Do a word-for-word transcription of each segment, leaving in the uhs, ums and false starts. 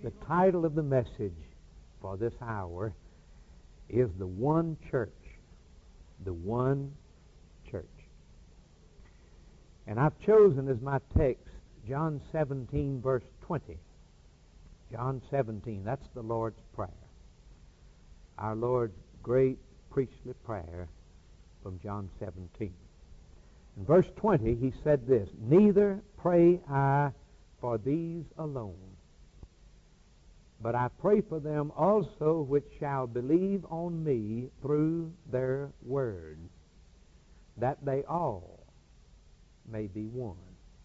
The title of the message for this hour is The One Church. The One Church. And I've chosen as my text John seventeen, verse twenty. John seventeen, that's the Lord's Prayer. Our Lord's great priestly prayer from John seventeen. In verse twenty, he said this, "Neither pray I for these alone, but I pray for them also which shall believe on me through their word, that they all may be one."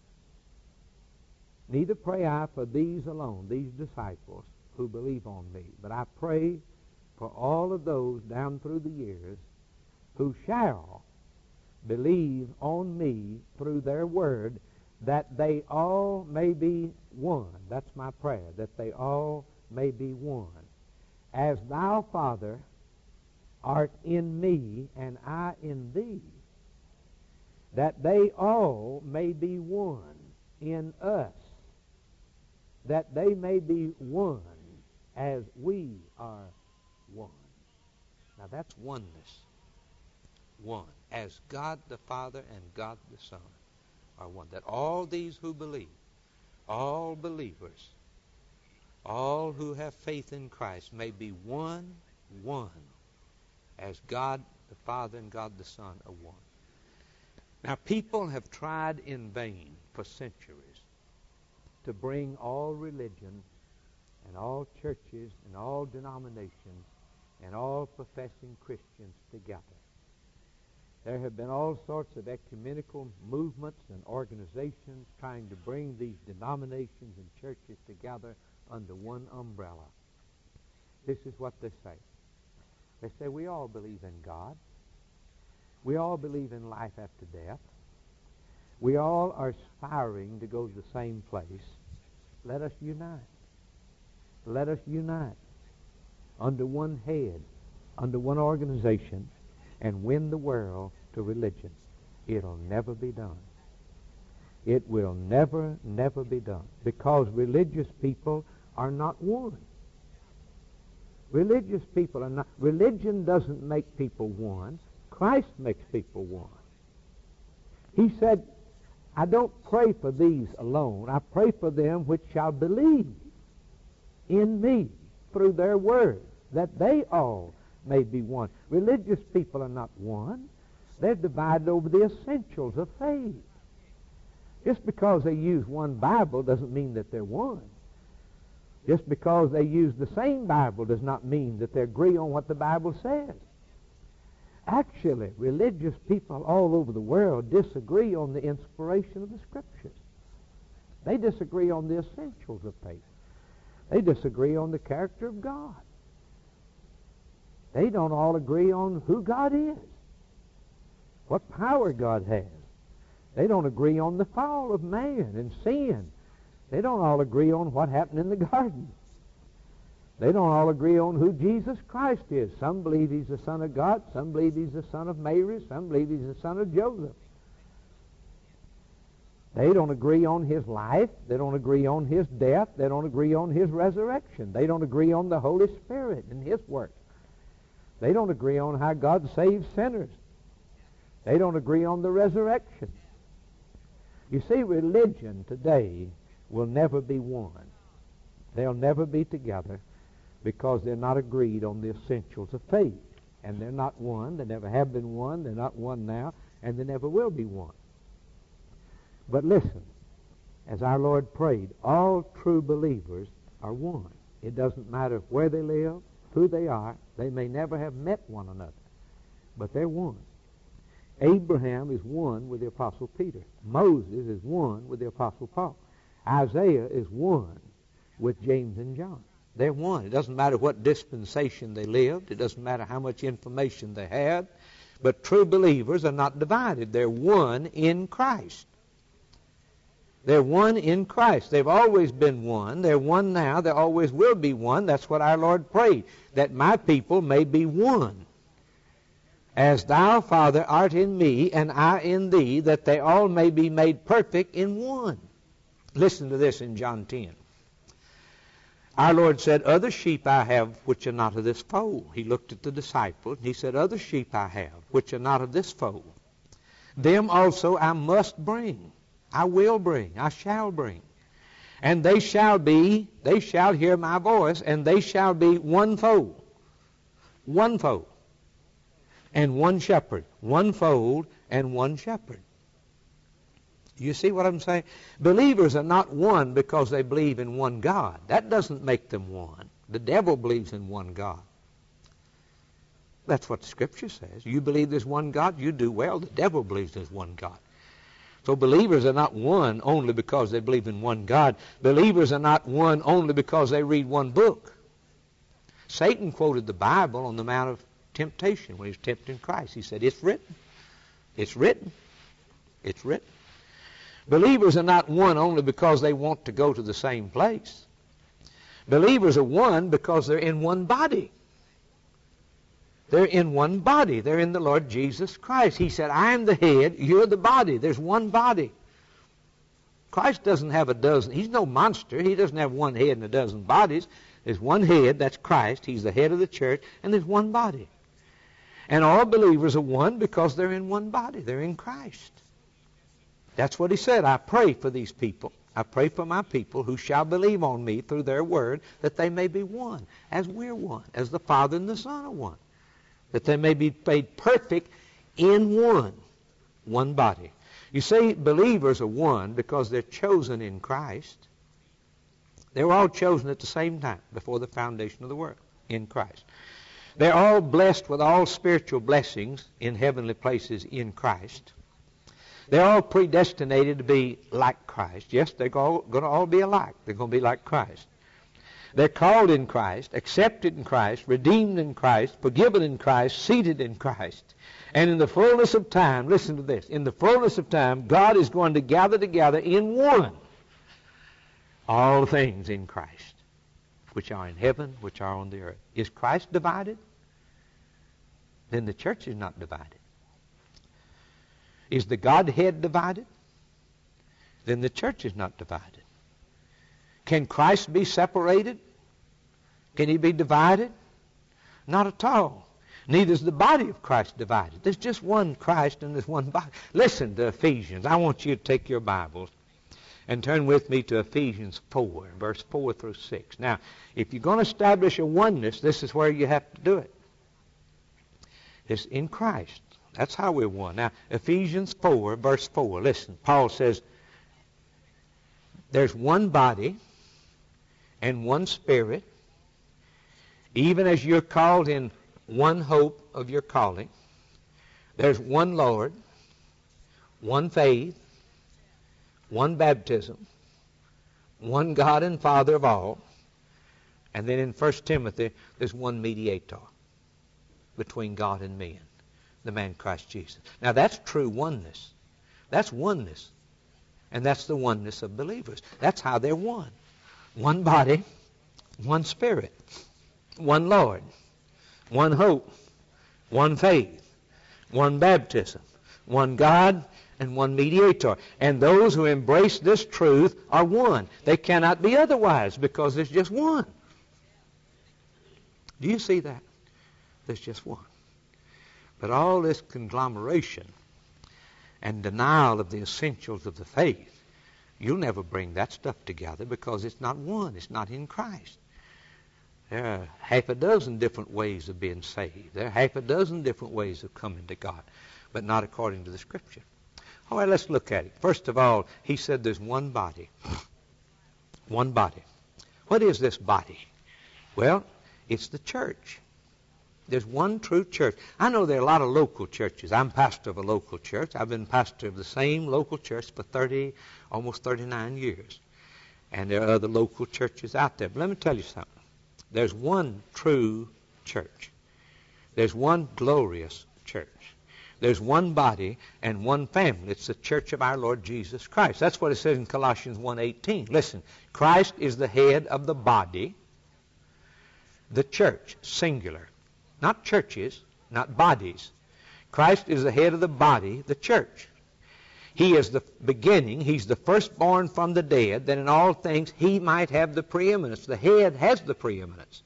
Neither pray I for these alone, these disciples who believe on me, but I pray for all of those down through the years who shall believe on me through their word, that they all may be one. That's my prayer, that they all may be one. As thou, Father, art in me, and I in thee, that they all may be one in us, that they may be one as we are one. Now that's oneness. One. As God the Father and God the Son are one. That all these who believe, all believers, all who have faith in Christ may be one, one, as God the Father and God the Son are one. Now, people have tried in vain for centuries to bring all religions and all churches and all denominations and all professing Christians together. There have been all sorts of ecumenical movements and organizations trying to bring these denominations and churches together under one umbrella. This is what they say. They say, we all believe in God. We all believe in life after death. We all are aspiring to go to the same place. Let us unite. Let us unite under one head, under one organization, and win the world to religion. It'll never be done. It will never, never be done, because religious people are not one. Religious people are not. Religion doesn't make people one. Christ makes people one. He said, I don't pray for these alone. I pray for them which shall believe in me through their word, that they all may be one. Religious people are not one. They're divided over the essentials of faith. Just because they use one Bible doesn't mean that they're one. Just because they use the same Bible does not mean that they agree on what the Bible says. Actually, religious people all over the world disagree on the inspiration of the Scriptures. They disagree on the essentials of faith. They disagree on the character of God. They don't all agree on who God is, what power God has. They don't agree on the fall of man and sin. They don't all agree on what happened in the garden. They don't all agree on who Jesus Christ is. Some believe he's the Son of God. Some believe he's the son of Mary. Some believe he's the son of Joseph. They don't agree on his life. They don't agree on his death. They don't agree on his resurrection. They don't agree on the Holy Spirit and his work. They don't agree on how God saves sinners. They don't agree on the resurrection. You see, religion today will never be one. They'll never be together because they're not agreed on the essentials of faith. And they're not one. They never have been one. They're not one now. And they never will be one. But listen, as our Lord prayed, all true believers are one. It doesn't matter where they live, who they are. They may never have met one another, but they're one. Abraham is one with the Apostle Peter. Moses is one with the Apostle Paul. Isaiah is one with James and John. They're one. It doesn't matter what dispensation they lived. It doesn't matter how much information they had. But true believers are not divided. They're one in Christ. They're one in Christ. They've always been one. They're one now. They always will be one. That's what our Lord prayed, that my people may be one. As thou, Father, art in me, and I in thee, that they all may be made perfect in one. Listen to this in John ten. Our Lord said, other sheep I have which are not of this fold. He looked at the disciples, and he said, other sheep I have which are not of this fold. Them also I must bring. I will bring. I shall bring. And they shall be, they shall hear my voice, and they shall be one fold. One fold. And one shepherd. One fold and one shepherd. You see what I'm saying? Believers are not one because they believe in one God. That doesn't make them one. The devil believes in one God. That's what Scripture says. You believe there's one God, you do well. The devil believes there's one God. So believers are not one only because they believe in one God. Believers are not one only because they read one book. Satan quoted the Bible on the Mount of Temptation when he was tempting Christ. He said, it's written. It's written. It's written. Believers are not one only because they want to go to the same place. Believers are one because they're in one body. They're in one body. They're in the Lord Jesus Christ. He said, I am the head, you're the body. There's one body. Christ doesn't have a dozen. He's no monster. He doesn't have one head and a dozen bodies. There's one head, that's Christ. He's the head of the church, and there's one body. And all believers are one because they're in one body. They're in Christ. That's what he said. I pray for these people. I pray for my people who shall believe on me through their word, that they may be one, as we're one, as the Father and the Son are one. That they may be made perfect in one, one body. You see, believers are one because they're chosen in Christ. They were all chosen at the same time before the foundation of the world, in Christ. They're all blessed with all spiritual blessings in heavenly places in Christ. They're all predestinated to be like Christ. Yes, they're all going to all be alike. They're going to be like Christ. They're called in Christ, accepted in Christ, redeemed in Christ, forgiven in Christ, seated in Christ. And in the fullness of time, listen to this, in the fullness of time, God is going to gather together in one all things in Christ, which are in heaven, which are on the earth. Is Christ divided? Then the church is not divided. Is the Godhead divided? Then the church is not divided. Can Christ be separated? Can he be divided? Not at all. Neither is the body of Christ divided. There's just one Christ and there's one body. Listen to Ephesians. I want you to take your Bibles and turn with me to Ephesians four, verse four through six. Now, if you're going to establish a oneness, this is where you have to do it. It's in Christ. That's how we're one. Now, Ephesians four, verse four. Listen, Paul says, there's one body and one Spirit, even as you're called in one hope of your calling. There's one Lord, one faith, one baptism, one God and Father of all. And then in First Timothy, there's one mediator between God and men, the man Christ Jesus. Now that's true oneness. That's oneness. And that's the oneness of believers. That's how they're one. One body, one Spirit, one Lord, one hope, one faith, one baptism, one God, and one mediator. And those who embrace this truth are one. They cannot be otherwise because there's just one. Do you see that? There's just one. But all this conglomeration and denial of the essentials of the faith, you'll never bring that stuff together because it's not one. It's not in Christ. There are half a dozen different ways of being saved. There are half a dozen different ways of coming to God, but not according to the Scripture. All right, let's look at it. First of all, he said there's one body. One body. What is this body? Well, it's the church. There's one true church. I know there are a lot of local churches. I'm pastor of a local church. I've been pastor of the same local church for thirty, almost thirty-nine years. And there are other local churches out there. But let me tell you something. There's one true church. There's one glorious church. There's one body and one family. It's the church of our Lord Jesus Christ. That's what it says in Colossians one eighteen. Listen, Christ is the head of the body, the church, singular. Not churches, not bodies. Christ is the head of the body, the church. He is the beginning. He's the firstborn from the dead, that in all things he might have the preeminence. The head has the preeminence.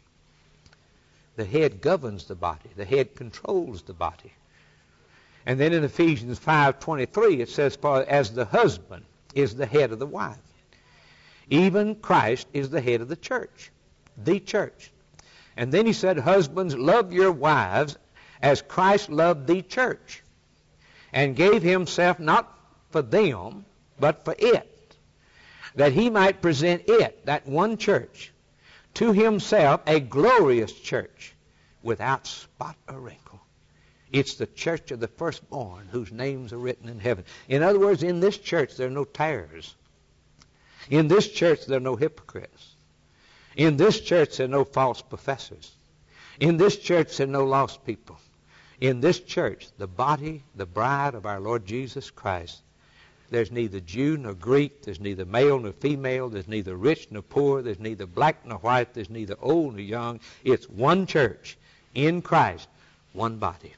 The head governs the body. The head controls the body. And then in Ephesians five twenty-three it says, for as the husband is the head of the wife, even Christ is the head of the church, the church. And then he said, husbands, love your wives as Christ loved the church, and gave himself not for them, but for it, that he might present it, that one church, to himself a glorious church, without spot or wrinkle. It's the church of the firstborn, whose names are written in heaven. In other words, in this church there are no tares. In this church there are no hypocrites. In this church there are no false professors. In this church there are no lost people. In this church, the body, the bride of our Lord Jesus Christ, there's neither Jew nor Greek, there's neither male nor female, there's neither rich nor poor, there's neither black nor white, there's neither old nor young. It's one church in Christ, one body.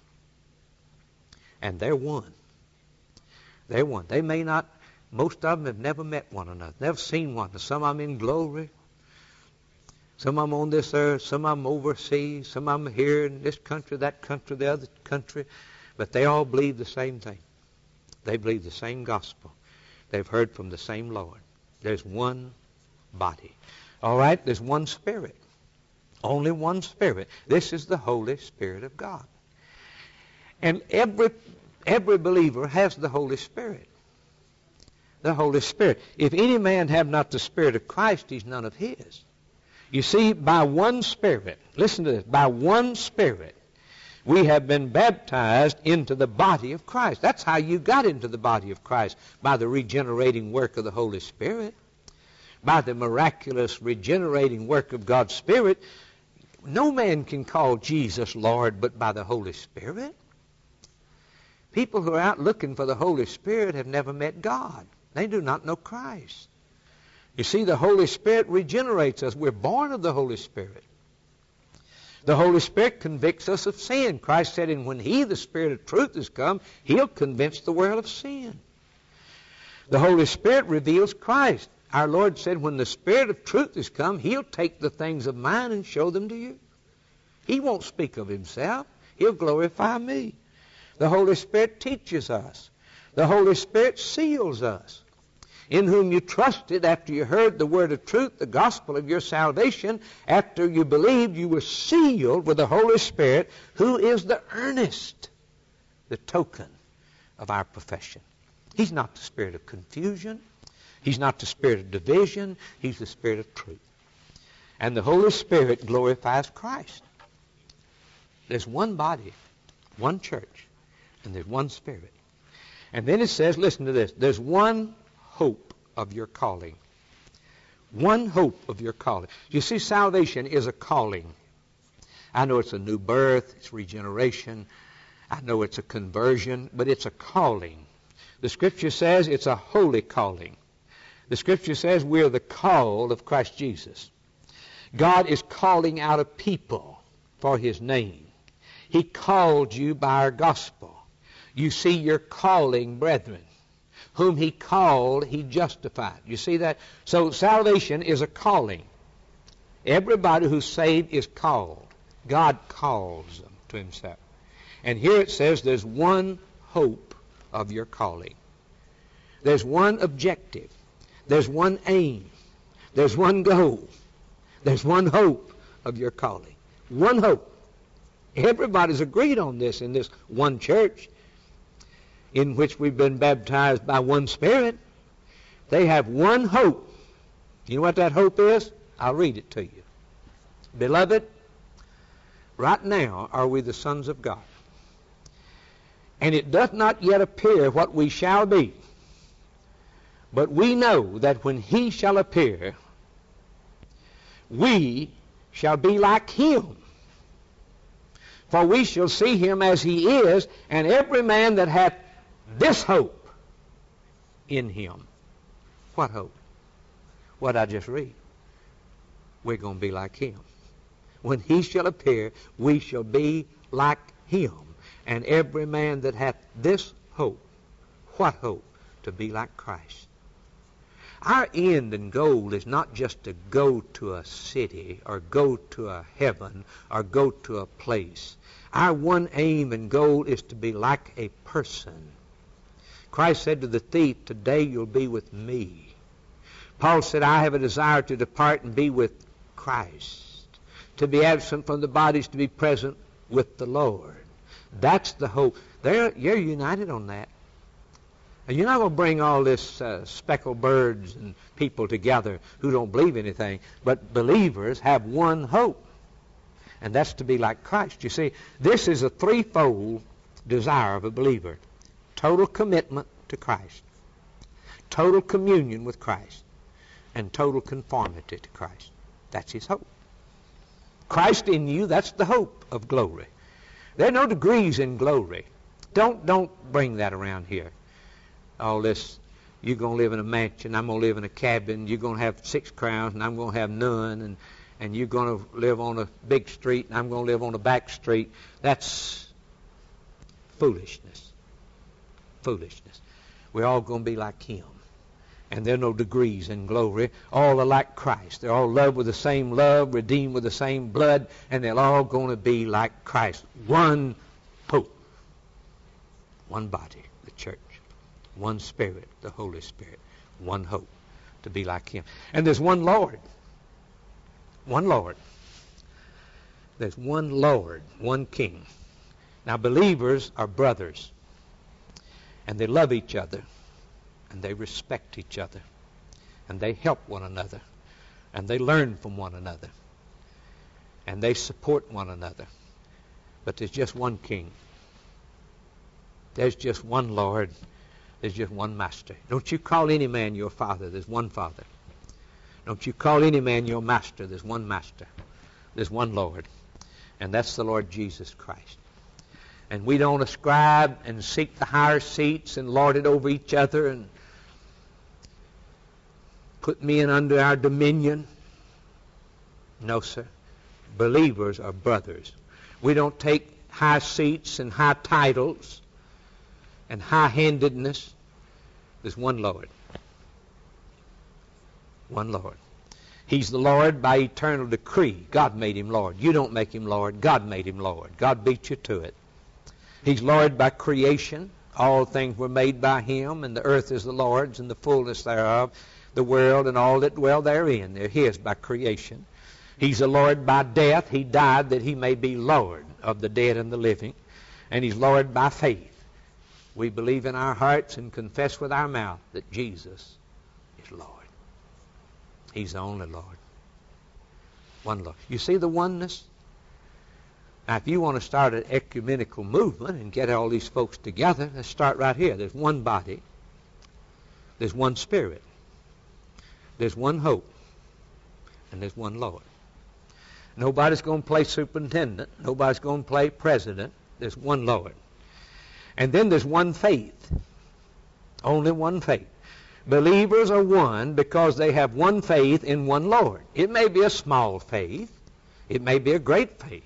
And they're one. They're one. They may not, most of them have never met one another, never seen one. Some of them in glory, some of them on this earth, some of them overseas, some of them here in this country, that country, the other country. But they all believe the same thing. They believe the same gospel. They've heard from the same Lord. There's one body. All right? There's one Spirit. Only one Spirit. This is the Holy Spirit of God. And every, every believer has the Holy Spirit. The Holy Spirit. If any man have not the Spirit of Christ, he's none of his. You see, by one Spirit, listen to this, by one Spirit, we have been baptized into the body of Christ. That's how you got into the body of Christ, by the regenerating work of the Holy Spirit, by the miraculous regenerating work of God's Spirit. No man can call Jesus Lord but by the Holy Spirit. People who are out looking for the Holy Spirit have never met God. They do not know Christ. You see, the Holy Spirit regenerates us. We're born of the Holy Spirit. The Holy Spirit convicts us of sin. Christ said, and when He, the Spirit of truth, is come, He'll convince the world of sin. The Holy Spirit reveals Christ. Our Lord said, when the Spirit of truth is come, He'll take the things of mine and show them to you. He won't speak of Himself. He'll glorify me. The Holy Spirit teaches us. The Holy Spirit seals us. In whom you trusted after you heard the word of truth, the gospel of your salvation. After you believed, you were sealed with the Holy Spirit, who is the earnest, the token of our profession. He's not the spirit of confusion. He's not the spirit of division. He's the Spirit of truth. And the Holy Spirit glorifies Christ. There's one body, one church, and there's one Spirit. And then it says, listen to this, there's one hope of your calling. One hope of your calling. You see, salvation is a calling. I know it's a new birth, it's regeneration. I know it's a conversion, but it's a calling. The Scripture says it's a holy calling. The Scripture says we're the called of Christ Jesus. God is calling out a people for His name. He called you by our gospel. You see your calling, brethren. Whom He called, He justified. You see that? So salvation is a calling. Everybody who's saved is called. God calls them to Himself. And here it says there's one hope of your calling. There's one objective. There's one aim. There's one goal. There's one hope of your calling. One hope. Everybody's agreed on this in this one church, in which we've been baptized by one Spirit. They have one hope. You know what that hope is? I'll read it to you. Beloved, right now are we the sons of God. And it doth not yet appear what we shall be. But we know that when He shall appear, we shall be like Him. For we shall see Him as He is, and every man that hath this hope in Him. What hope? What I just read. We're going to be like Him. When He shall appear, we shall be like Him. And every man that hath this hope. What hope? To be like Christ. Our end and goal is not just to go to a city or go to a heaven or go to a place. Our one aim and goal is to be like a person. Christ said to the thief, today you'll be with me. Paul said, I have a desire to depart and be with Christ. To be absent from the body is to be present with the Lord. That's the hope. They're, you're united on that. And you're not going to bring all this uh, speckled birds and people together who don't believe anything. But believers have one hope. And that's to be like Christ. You see, this is a threefold desire of a believer. Total commitment to Christ. Total communion with Christ. And total conformity to Christ. That's his hope. Christ in you, that's the hope of glory. There are no degrees in glory. Don't, don't bring that around here. All this, you're going to live in a mansion, I'm going to live in a cabin, you're going to have six crowns, and I'm going to have none, and, and you're going to live on a big street, and I'm going to live on a back street. That's foolishness. Foolishness. We're all going to be like him. And there are no degrees in glory. All are like Christ. They're all loved with the same love, redeemed with the same blood, and they're all going to be like Christ. One hope. One body, the church. One Spirit, the Holy Spirit. One hope, to be like him. And there's one Lord. One Lord. There's one Lord, one King. Now, believers are brothers. And they love each other. And they respect each other. And they help one another. And they learn from one another. And they support one another. But there's just one King. There's just one Lord. There's just one master. Don't you call any man your father. There's one Father. Don't you call any man your master. There's one master. There's one Lord. And that's the Lord Jesus Christ. And we don't ascribe and seek the higher seats and lord it over each other and put men under our dominion. No, sir. Believers are brothers. We don't take high seats and high titles and high-handedness. There's one Lord. One Lord. He's the Lord by eternal decree. God made him Lord. You don't make him Lord. God made him Lord. God beat you to it. He's Lord by creation. All things were made by him, and the earth is the Lord's and the fullness thereof, the world and all that dwell therein. They're his by creation. He's the Lord by death. He died that he may be Lord of the dead and the living. And he's Lord by faith. We believe in our hearts and confess with our mouth that Jesus is Lord. He's the only Lord. One Lord. You see the oneness? Now, if you want to start an ecumenical movement and get all these folks together, let's start right here. There's one body. There's one Spirit. There's one hope. And there's one Lord. Nobody's going to play superintendent. Nobody's going to play president. There's one Lord. And then there's one faith. Only one faith. Believers are one because they have one faith in one Lord. It may be a small faith. It may be a great faith.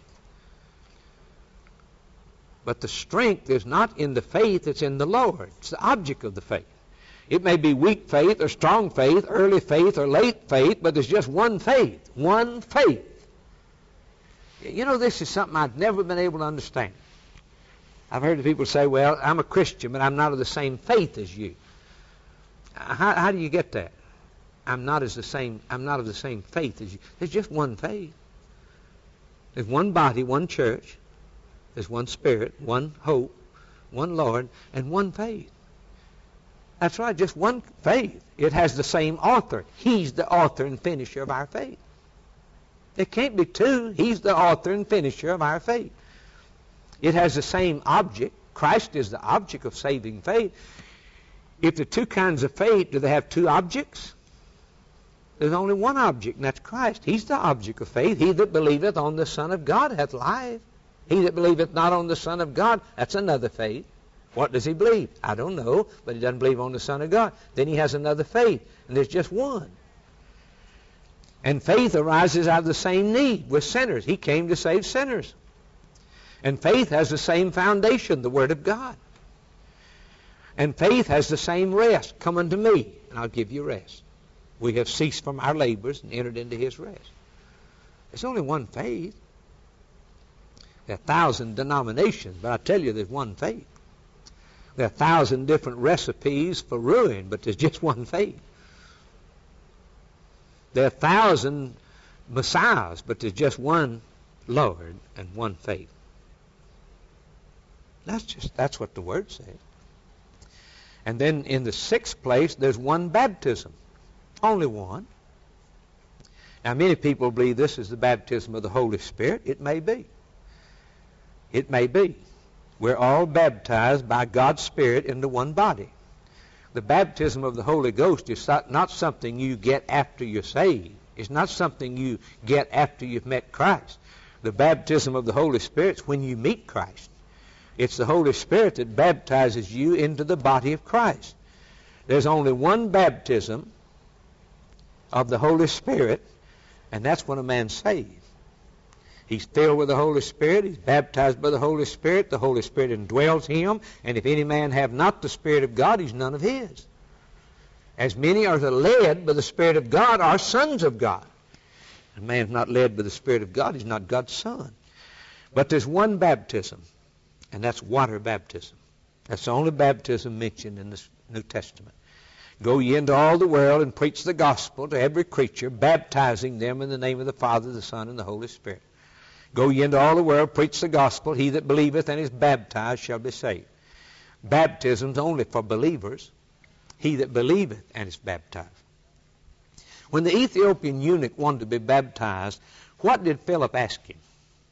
But the strength is not in the faith, it's in the Lord. It's the object of the faith. It may be weak faith or strong faith, early faith or late faith, but there's just one faith. One faith. You know, this is something I've never been able to understand. I've heard people say, well, I'm a Christian, but I'm not of the same faith as you. How, how do you get that? I'm not as the same. I'm not of the same faith as you. There's just one faith. There's one body, one church. There's one Spirit, one hope, one Lord, and one faith. That's right, just one faith. It has the same author. He's the author and finisher of our faith. There can't be two. He's the author and finisher of our faith. It has the same object. Christ is the object of saving faith. If there are two kinds of faith, do they have two objects? There's only one object, and that's Christ. He's the object of faith. He that believeth on the Son of God hath life. He that believeth not on the Son of God, that's another faith. What does he believe? I don't know, but he doesn't believe on the Son of God. Then he has another faith, and there's just one. And faith arises out of the same need with sinners. He came to save sinners. And faith has the same foundation, the Word of God. And faith has the same rest. Come unto me, and I'll give you rest. We have ceased from our labors and entered into his rest. There's only one faith. There are a thousand denominations, but I tell you there's one faith. There are a thousand different recipes for ruin, but there's just one faith. There are a thousand messiahs, but there's just one Lord and one faith. That's just that's what the Word says. And then in the sixth place, there's one baptism. Only one. Now, many people believe this is the baptism of the Holy Spirit. It may be. It may be. We're all baptized by God's Spirit into one body. The baptism of the Holy Ghost is not something you get after you're saved. It's not something you get after you've met Christ. The baptism of the Holy Spirit is when you meet Christ. It's the Holy Spirit that baptizes you into the body of Christ. There's only one baptism of the Holy Spirit, and that's when a man's saved. He's filled with the Holy Spirit. He's baptized by the Holy Spirit. The Holy Spirit indwells him. And if any man have not the Spirit of God, he's none of his. As many as are led by the Spirit of God are sons of God. A man's not led by the Spirit of God, he's not God's son. But there's one baptism, and that's water baptism. That's the only baptism mentioned in the New Testament. Go ye into all the world and preach the gospel to every creature, baptizing them in the name of the Father, the Son, and the Holy Spirit. Go ye into all the world, preach the gospel. He that believeth and is baptized shall be saved. Baptism's only for believers. He that believeth and is baptized. When the Ethiopian eunuch wanted to be baptized, what did Philip ask him?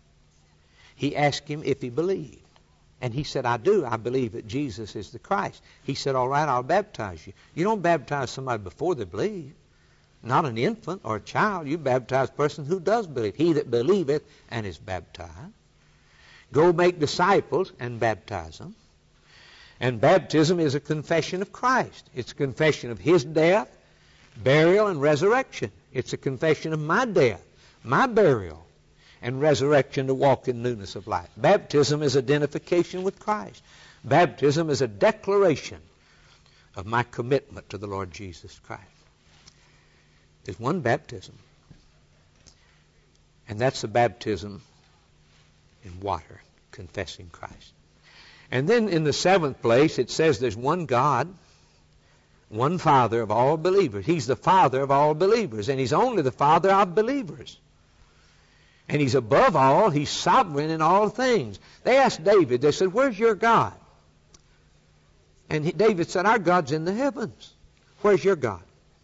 He asked him if he believed. And he said, I do. I believe that Jesus is the Christ. He said, all right, I'll baptize you. You don't baptize somebody before they believe. Not an infant or a child. You baptize a person who does believe. He that believeth and is baptized. Go make disciples and baptize them. And baptism is a confession of Christ. It's a confession of his death, burial, and resurrection. It's a confession of my death, my burial, and resurrection to walk in newness of life. Baptism is identification with Christ. Baptism is a declaration of my commitment to the Lord Jesus Christ. There's one baptism, and that's the baptism in water, confessing Christ. And then in the seventh place, it says there's one God, one Father of all believers. He's the Father of all believers, and he's only the Father of believers. And he's above all. He's sovereign in all things. They asked David, they said, where's your God? And he, David said, our God's in the heavens. Where's your God?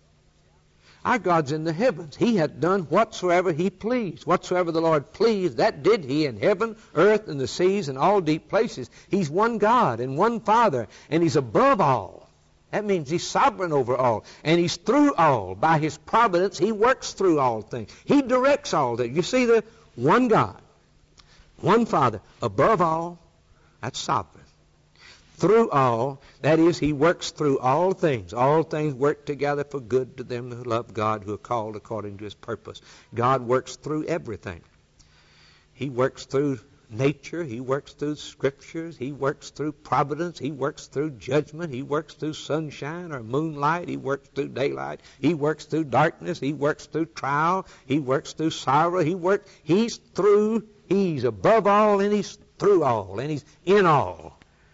Our God's in the heavens. He hath done whatsoever he pleased. Whatsoever the Lord pleased, that did he in heaven, earth, and the seas, and all deep places. He's one God and one Father, and he's above all. That means he's sovereign over all, and he's through all. By his providence, he works through all things. He directs all things. You see, the one God, one Father, above all, that's sovereign. Through all, that is, he works through all things. All things work together for good to them who love God, who are called according to his purpose. God works through everything. He works through nature. He works through scriptures. He works through providence. He works through judgment. He works through sunshine or moonlight. He works through daylight. He works through darkness. He works through trial. He works through sorrow. He works. He's through. He's above all, and he's through all, and he's in all.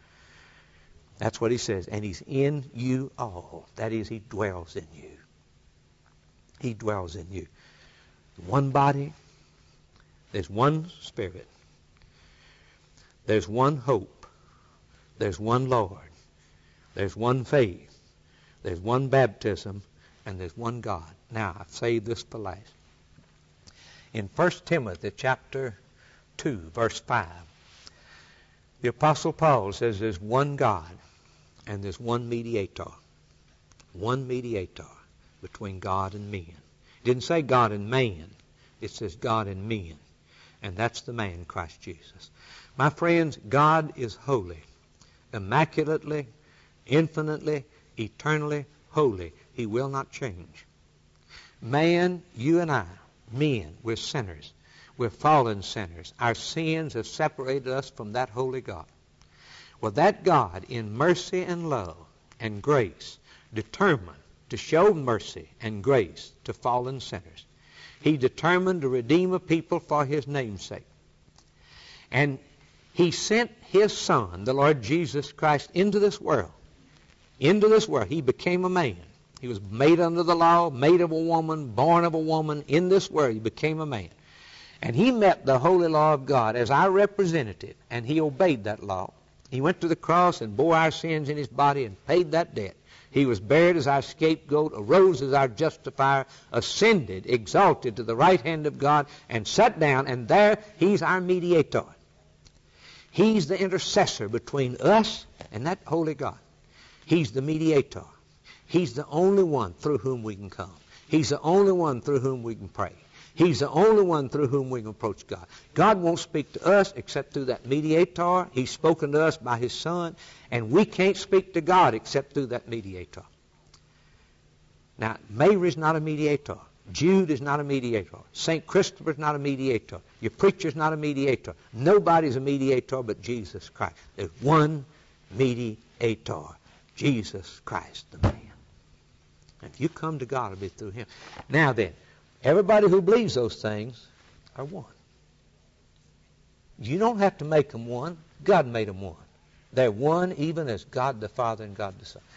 That's what he says. And he's in you all. That is, he dwells in you. He dwells in you. One body. There's one Spirit. There's one hope. There's one Lord. There's one faith. There's one baptism. And there's one God. Now, I've saved this for last. In First Timothy chapter two, verse five, the Apostle Paul says there's one God and there's one mediator. One mediator between God and men. It didn't say God and man. It says God and men. And that's the man, Christ Jesus. My friends, God is holy, immaculately, infinitely, eternally holy. He will not change. Man, you and I, men, we're sinners. We're fallen sinners. Our sins have separated us from that holy God. Well, that God, in mercy and love and grace, determined to show mercy and grace to fallen sinners. He determined to redeem a people for His name's sake. And He sent His Son, the Lord Jesus Christ, into this world. Into this world. He became a man. He was made under the law, made of a woman, born of a woman. In this world, He became a man. And He met the holy law of God as our representative, and He obeyed that law. He went to the cross and bore our sins in His body and paid that debt. He was buried as our scapegoat, arose as our justifier, ascended, exalted to the right hand of God, and sat down, and there He's our mediator. He's the intercessor between us and that holy God. He's the mediator. He's the only one through whom we can come. He's the only one through whom we can pray. He's the only one through whom we can approach God. God won't speak to us except through that mediator. He's spoken to us by His Son, and we can't speak to God except through that mediator. Now, Mary's not a mediator. Jude is not a mediator. Saint Christopher's not a mediator. Your preacher's not a mediator. Nobody's a mediator but Jesus Christ. There's one mediator, Jesus Christ, the man. If you come to God, it'll be through Him. Now then, everybody who believes those things are one. You don't have to make them one. God made them one. They're one even as God the Father and God the Son.